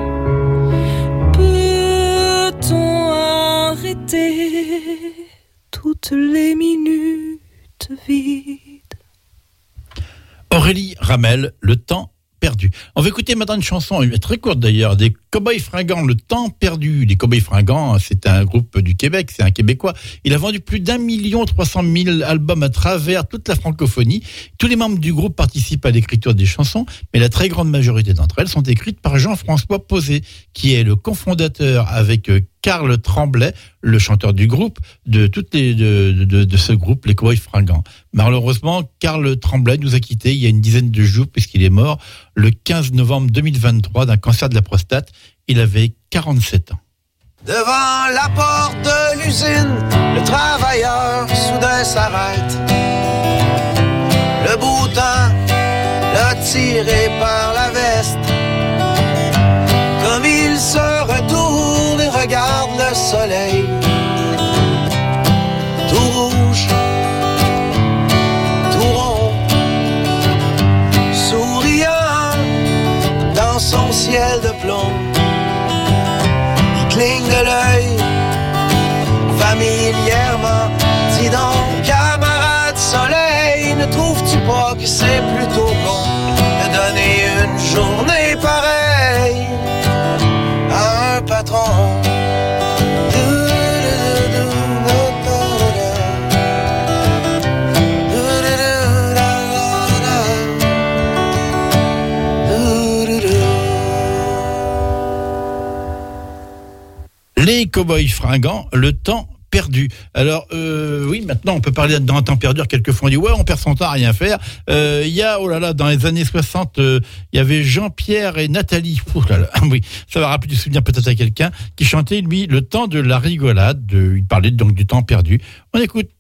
Peut-on arrêter toutes les minutes vides? Aurélie Ramel, Le temps perdu. On va écouter maintenant une chanson très courte d'ailleurs, des Cowboys Fringants, Le temps perdu. Les Cowboys Fringants, c'est un groupe du Québec, c'est un Québécois. Il a vendu plus d'1 300 000 albums à travers toute la francophonie. Tous les membres du groupe participent à l'écriture des chansons, mais la très grande majorité d'entre elles sont écrites par Jean-François Posé, qui est le cofondateur avec Carl Tremblay, le chanteur du groupe, de ce groupe, les Cowboys Fringants. Malheureusement, Carl Tremblay nous a quittés il y a une dizaine de jours, puisqu'il est mort le 15 novembre 2023 d'un cancer de la prostate. Il avait 47 ans. Devant la porte de l'usine, le travailleur soudain s'arrête. Le beau temps l'a tiré par la veste. Comme il se retourne et regarde le soleil, tout rouge, tout rond, souriant dans son ciel de plomb. Il cligne de l'œil familièrement. Dis donc, camarade soleil, ne trouves-tu pas que c'est plutôt con de donner une journée pareille à un patron? Les Cowboys Fringants, Le temps perdu. Alors, oui, maintenant, on peut parler d'un temps perdu. Quelquefois, on dit, ouais, on perd son temps à rien faire. Il y a, oh là là, dans les années 60, il y avait Jean-Pierre et Nathalie. Oh là là, oui, ça va rappeler du souvenir peut-être à quelqu'un qui chantait, lui, Le temps de la rigolade. Il parlait donc du temps perdu. On écoute.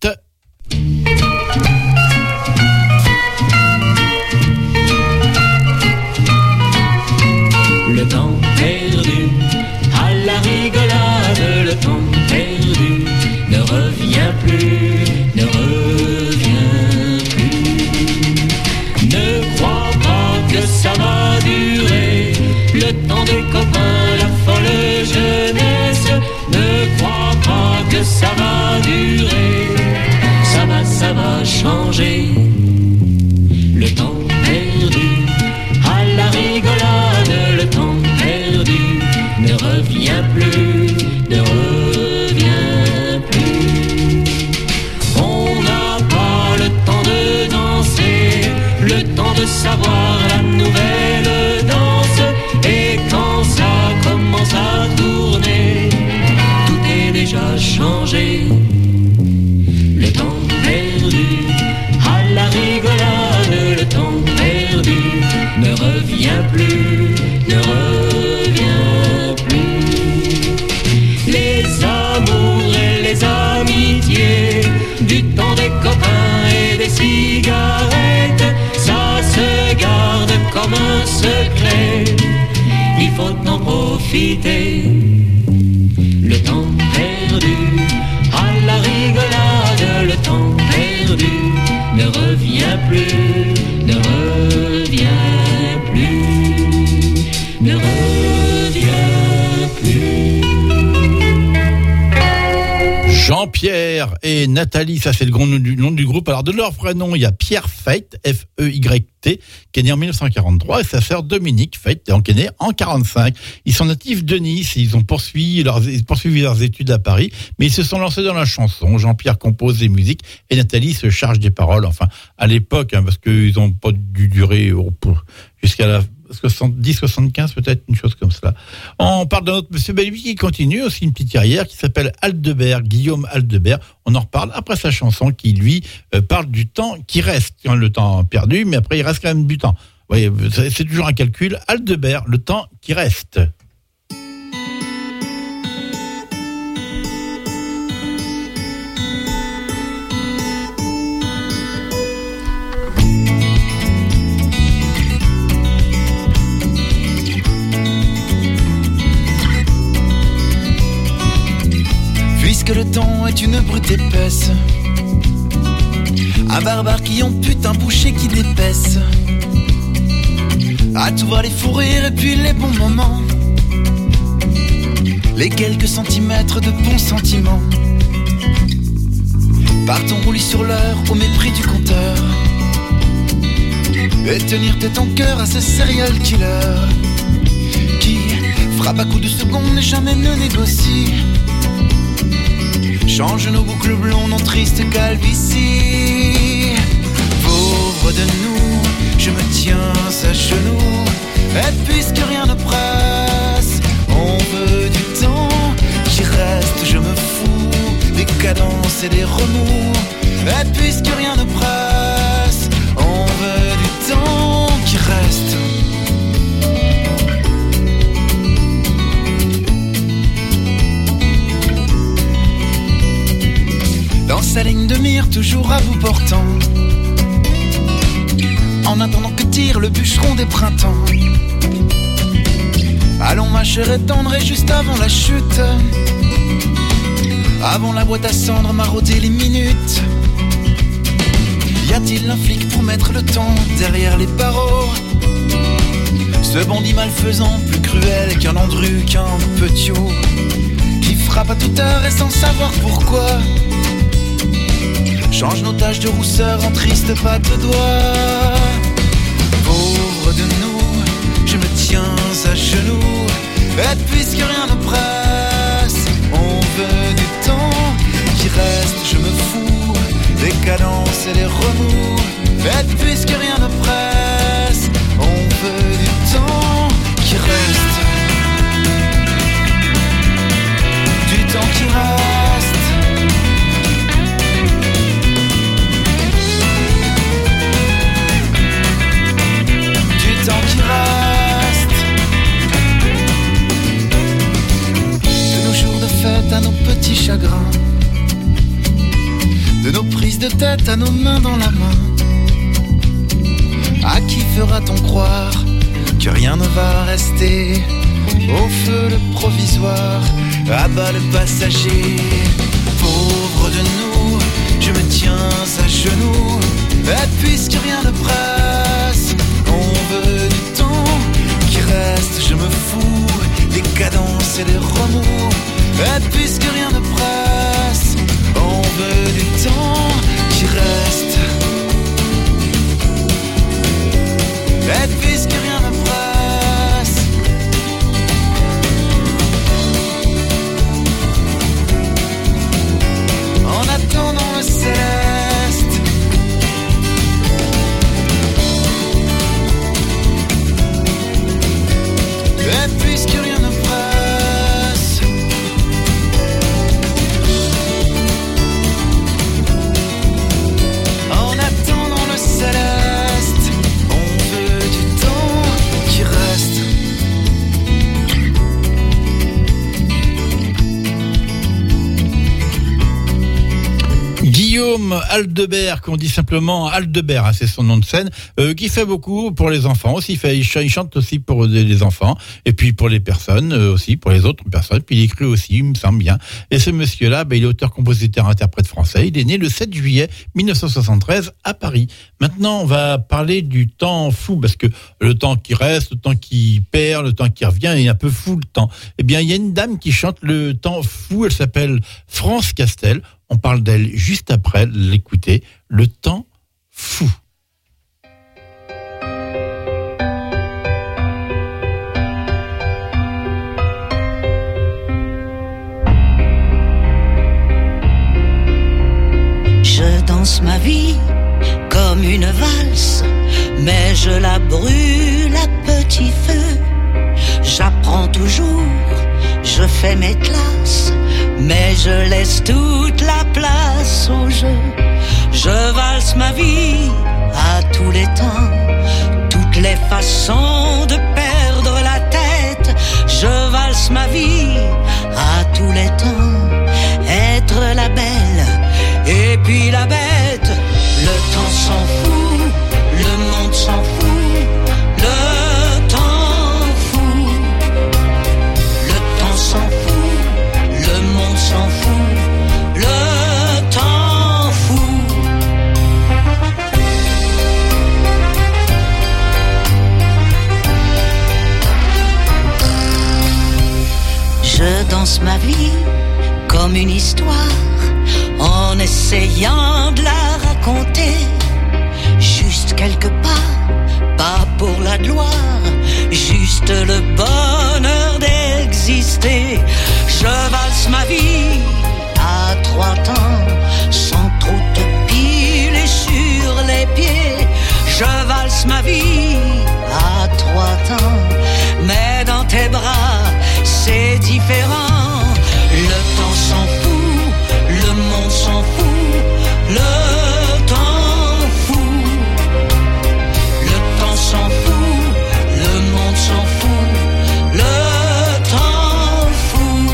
Le temps perdu, à la rigolade, le temps perdu ne revient plus, ne revient plus. Ne crois pas que ça va durer, le temps des copains, la folle jeunesse. Ne crois pas que ça va durer, ça va changer. Le temps perdu, à la rigolade, le temps perdu ne revient plus, ne revient plus. On n'a pas le temps de danser, le temps de savoir la nouvelle danse. Et quand ça commence à tourner, tout est déjà changé. Le temps perdu, à la rigolade, le temps perdu ne revient plus, ne revient plus. Les amours et les amitiés, du temps des copains et des cigarettes, ça se garde comme un secret, il faut en profiter. Le temps perdu, à la rigolade, le temps perdu ne revient plus, ne revient Pierre et Nathalie, ça c'est le nom du groupe. Alors de leur vrai nom, il y a Pierre Feit, F-E-Y-T, qui est né en 1943, et sa sœur Dominique Feit, qui est née en 1945. Ils sont natifs de Nice, ils ont poursuivi leurs études à Paris, mais ils se sont lancés dans la chanson. Jean-Pierre compose les musiques et Nathalie se charge des paroles, enfin à l'époque, parce qu'ils n'ont pas dû durer jusqu'à la 70-75 peut-être, une chose comme cela. On parle d'un autre monsieur Belluy qui continue, aussi une petite carrière, qui s'appelle Aldebert, Guillaume Aldebert. On en reparle après sa chanson qui, lui, parle du temps qui reste. Le temps perdu, mais après, il reste quand même du temps. Vous voyez, c'est toujours un calcul. Aldebert, le temps qui reste. Puisque le temps est une brute épaisse, un barbare qui ampute, un boucher qui dépaisse, à tout va les fous rires et puis les bons moments, les quelques centimètres de bons sentiments. Partons rouler sur l'heure au mépris du compteur, et tenir tête en cœur à ce serial killer qui frappe à coups de seconde et jamais ne négocie. Change nos boucles blondes en triste calvitie. Pauvre de nous, je me tiens à genoux, et puisque rien ne presse, on veut du temps qui reste. Je me fous des cadences et des remous, et puisque rien ne presse, on veut du temps qui reste. Dans sa ligne de mire, toujours à bout portant, en attendant que tire le bûcheron des printemps. Allons ma chère et tendre, et juste avant la chute, avant la boîte à cendres, marauder les minutes. Y a-t-il un flic pour mettre le temps derrière les barreaux? Ce bandit malfaisant, plus cruel qu'un Landru, qu'un Petiot, qui frappe à toute heure et sans savoir pourquoi change nos taches de rousseur en triste patte de doigts. Pauvre de nous, je me tiens à genoux, et puisque rien ne presse, on veut du temps qui reste. Je me fous des cadences et des remous, et puisque rien ne presse, on veut du temps qui reste. Du temps qui reste. Temps qui reste. De nos jours de fête à nos petits chagrins, de nos prises de tête à nos mains dans la main, à qui fera-t-on croire que rien ne va rester? Au feu le provisoire, à bas le passager. Pauvre de nous, je me tiens à genoux, et puisque rien ne presse, on veut du temps qui reste. Je me fous des cadences et des remous, et puisque rien ne presse, on veut du temps qui reste. Et puisque rien ne presse, en attendant le céleste. Et puisque rien ne presse, en attendant le céleste, on veut du temps qui reste. Guillaume Aldebert, qu'on dit simplement Aldebert, hein, c'est son nom de scène, qui fait beaucoup pour les enfants aussi. Il chante aussi pour les enfants, et puis pour les personnes aussi, pour les autres personnes. Puis il écrit aussi, il me semble bien. Et ce monsieur-là, il est auteur, compositeur, interprète français. Il est né le 7 juillet 1973 à Paris. Maintenant, on va parler du temps fou, parce que le temps qui reste, le temps qui perd, le temps qui revient, il est un peu fou le temps. Eh bien, il y a une dame qui chante le temps fou, elle s'appelle France Castel. On parle d'elle juste après l'écouter. Le temps fou. Je danse ma vie comme une valse, mais je la brûle à petit feu. J'apprends toujours, je fais mes classes, mais je laisse toute la place au jeu. Je valse ma vie à tous les temps, toutes les façons de perdre la tête. Je valse ma vie à tous les temps, être la belle et puis la bête. Le temps s'en fout, le monde s'en fout, le temps fou. Le temps s'en fout, le monde s'en fout, le temps fou. Je danse ma vie comme une histoire, en essayant de la raconter, juste quelque part, pas pour la gloire, juste le bonheur d'exister. Je valse ma vie à 3 temps, sans trop te piler sur les pieds. Je valse ma vie à 3 temps, mais dans tes bras, c'est différent. Le temps s'en fout, le monde s'en fout, le temps fou. Le temps s'en fout, le monde s'en fout, le temps fou.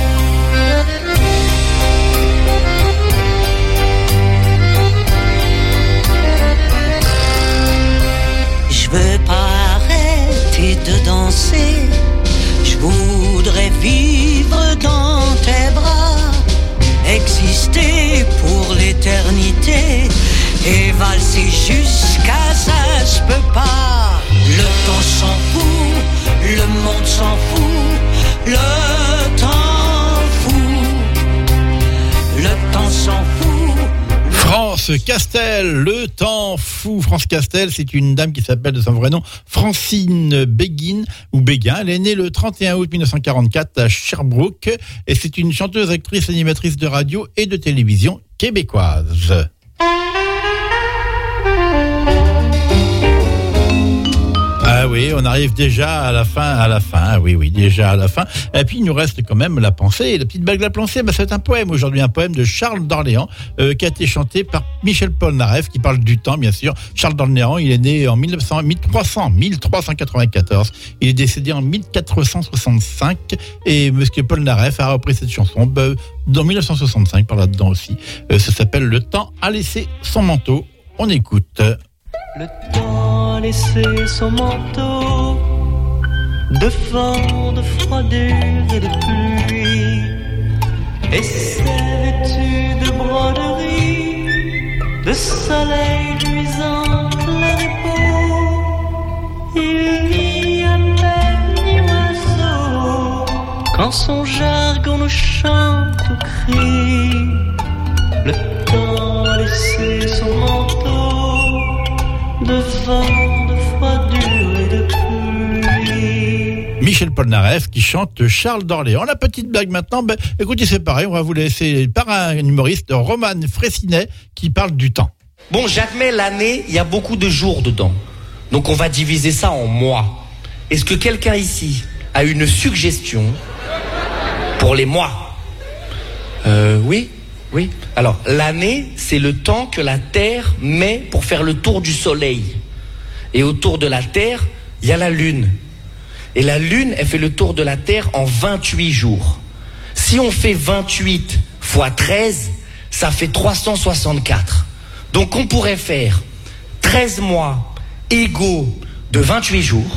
Je veux pas arrêter de danser, je voudrais vivre dans tes bras, exister pour l'éternité et valser jusqu'à ça se peut pas. Le temps s'en fout, le monde s'en fout, le temps fou, le temps s'en fout. France Castel, le temps fou. France Castel, c'est une dame qui s'appelle de son vrai nom Francine Béguin, ou Béguin. Elle est née le 31 août 1944 à Sherbrooke et c'est une chanteuse, actrice, animatrice de radio et de télévision québécoise. Ah oui, on arrive déjà à la fin, oui, déjà à la fin. Et puis il nous reste quand même la pensée. La petite blague de la pensée, c'est un poème aujourd'hui, un poème de Charles d'Orléans qui a été chanté par Michel Polnareff, qui parle du temps, bien sûr. Charles d'Orléans, il est né en 1394. Il est décédé en 1465 et Monsieur Polnareff a repris cette chanson dans 1965, par là-dedans aussi. Ça s'appelle « Le temps a laissé son manteau ». On écoute. Le temps a laissé son manteau de vent, de froidure et de pluie, et s'est vêtu de broderie, de soleil luisant plein et beau. Il n'y a même ni oiseau quand son jargon nous chante ou crie. Le temps a laissé son manteau de vent, de froidure et de pluie. Michel Polnareff qui chante Charles d'Orléans. La petite blague maintenant, écoutez, c'est pareil, on va vous laisser par un humoriste, Roman Fraissinet, qui parle du temps. Bon, j'admets, l'année, il y a beaucoup de jours dedans. Donc on va diviser ça en mois. Est-ce que quelqu'un ici a une suggestion pour les mois? Oui. Oui. Alors, l'année, c'est le temps que la Terre met pour faire le tour du Soleil. Et autour de la Terre, il y a la Lune. Et la Lune, elle fait le tour de la Terre en 28 jours. Si on fait 28 fois 13, ça fait 364. Donc, on pourrait faire 13 mois égaux de 28 jours.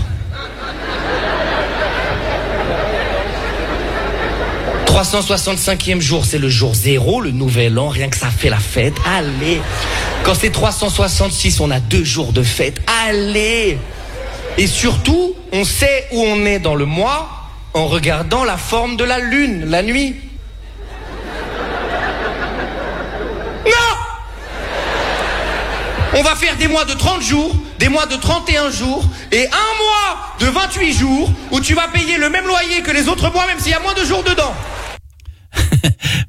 365e jour, c'est le jour 0, le nouvel an, rien que ça fait la fête. Allez. Quand c'est 366, on a 2 jours de fête. Allez. Et surtout, on sait où on est dans le mois en regardant la forme de la lune, la nuit. On va faire des mois de 30 jours, des mois de 31 jours et un mois de 28 jours où tu vas payer le même loyer que les autres mois, même s'il y a moins de jours dedans.